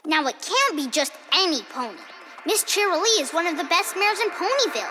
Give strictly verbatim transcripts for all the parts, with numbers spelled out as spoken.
Now it can't be just any pony. Miss Cheerilee is one of the best mares in Ponyville.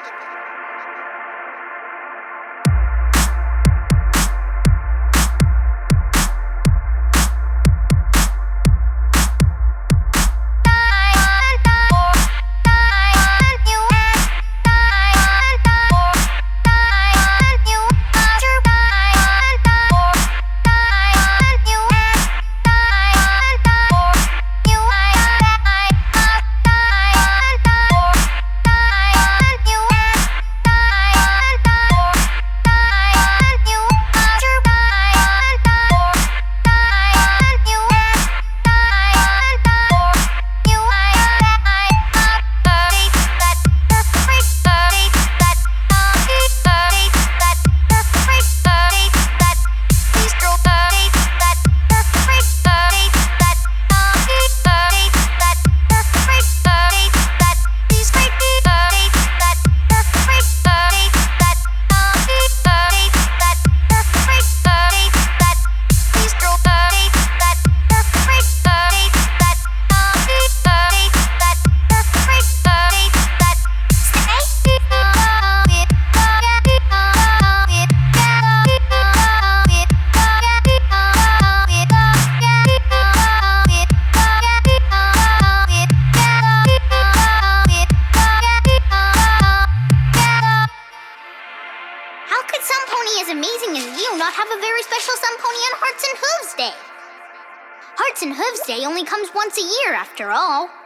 As amazing as you not have a very special Sun Pony on Hearts and Hooves Day. Hearts and Hooves Day only comes once a year after all.